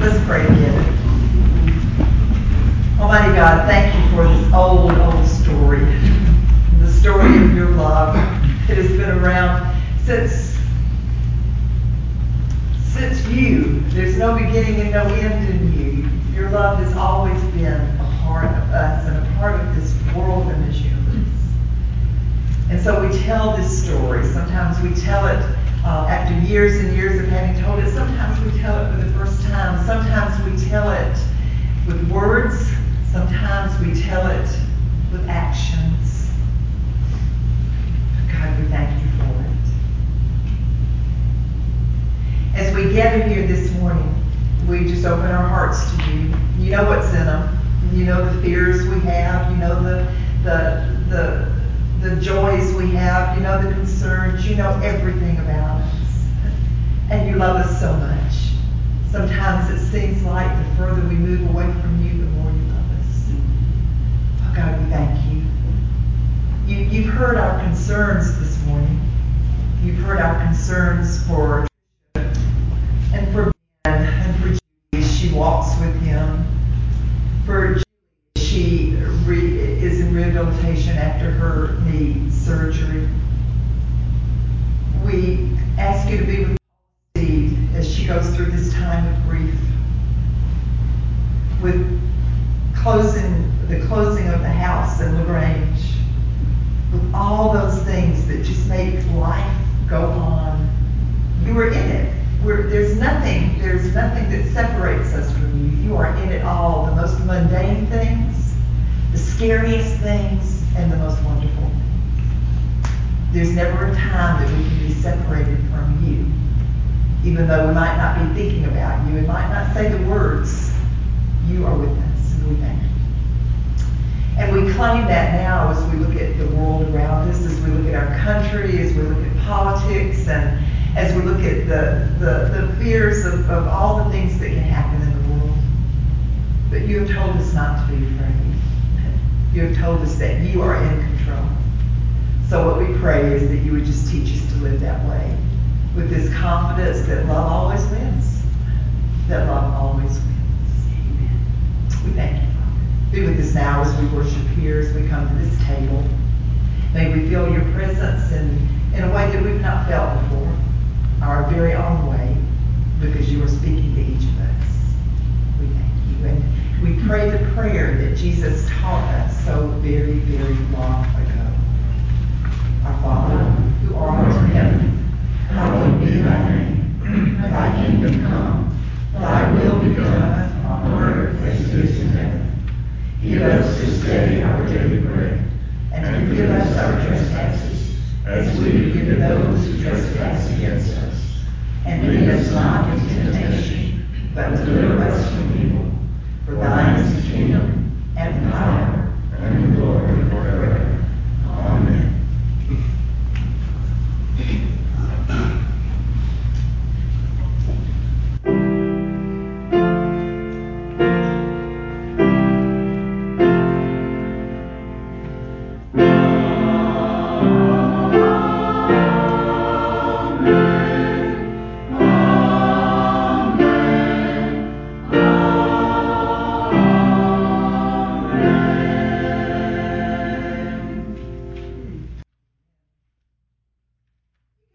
Let's pray together. Almighty God, thank you for this old story. The story of your love. It has been around since you. There's no beginning and no end in you. Your love has always been a part of us and a part of this world and this universe. And so we tell this story. Sometimes we tell it after years and years of having told it. Sometimes we tell it for the first time. Sometimes we tell it with words. Sometimes we tell it with actions. God, we thank you for it. As we gather here this morning, we just open our hearts to you. You know what's in them. You know the fears we have. You know the joys we have. You know the concerns. You know everything about us. And you love us so much. Sometimes it seems like the further we move away from you, the more you love us. Oh God, we thank you. You've heard our concerns this morning. You've heard our concerns for and for Ben and for Julie as she walks with him. For Julie, she is in rehabilitation after her knee surgery. We ask you to be with Steve as she goes through this time of grief. With the closing of the house in LaGrange, with all those things that just make life go on. You were in it. There's nothing that separates us from you. You are in it all, the most mundane things, the scariest things, and the most wonderful things. There's never a time that we can be separated from you, even though we might not be thinking about you and might not say the words. You are with us, and we thank you. And we claim that now as we look at the world around us, as we look at our country, as we look at politics, and as we look at the fears of all the things that can happen in the world. But you have told us not to be afraid. You have told us that you are in control. So what we pray is that you would just teach us to live that way, with this confidence that love always wins. That love always wins. Amen. We thank you, Father. Be with us now as we worship here, as we come to this table. May we feel your presence in a way that we've not felt before, our very own way, because you are speaking to each of us. We thank you. And we pray the prayer that Jesus taught us so very, very long ago. Our Father, who art in heaven, hallowed be thy name. Thy kingdom come, thy will be done on earth as it is in heaven. Give us this day our daily bread, and forgive us our trespasses, as we forgive those who trespass against us. And lead us not into temptation, but deliver us from evil. For thine is the kingdom, and the power, and the glory,